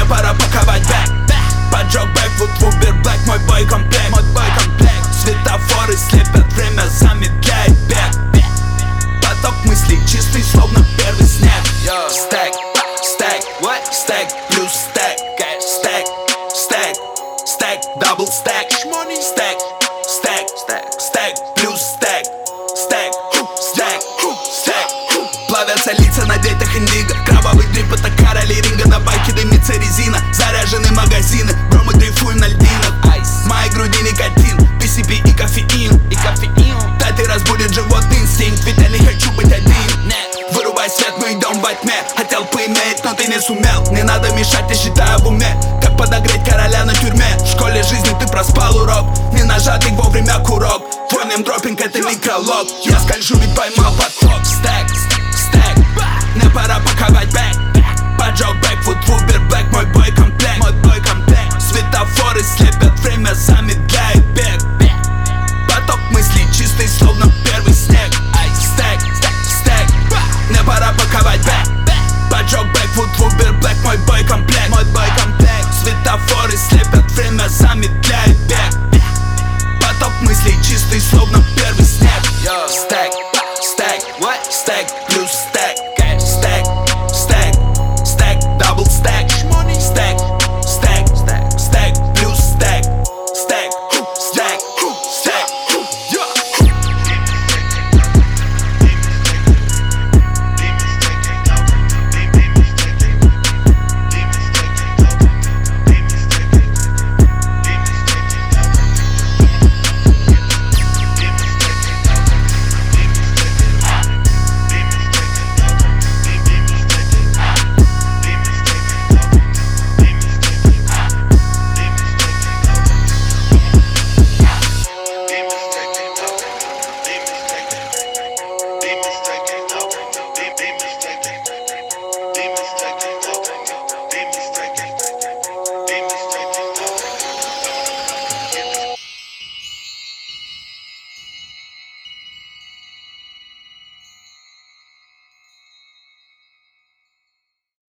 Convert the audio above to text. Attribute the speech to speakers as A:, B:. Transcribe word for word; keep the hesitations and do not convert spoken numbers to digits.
A: мне пора паковать бэк. Поджег бэкфут в Uber Black, мой бой комплект, мой бой комплект. Светофоры слепят, время замедляет бег. Поток мыслей чистый, словно первый снег. Стэк, стэк, стэк плюс стэк. Стэк, стэк, стэк, дабл стэк. Стэк, стэк, стэк плюс стэк. Стэк, стэк, стэк. Плавятся лица на дейтах индиго. Кровавый дрип, это короли ринга. На байке дымится резина, заряжены магазины. Бро, мы дрейфуем на льдинах. В моей груди никотин, пи си пи и кофеин. И кофеин. Да, ты разбудит животный инстинкт, ведь я не хочу быть один. Вырубай свет, мы идем во тьме. Хотел поиметь, но ты не сумел. Не надо мешать, я считаю в уме. Как подогреть короля на тюрьме. В школе жизни ты проспал урок. Не нажатый вовремя курок. Твой неймдропинг это микролог. Я скольжу, ведь поймал поток. Стэк, стэк, мне пора паковать бэк. Поджег бэкфут в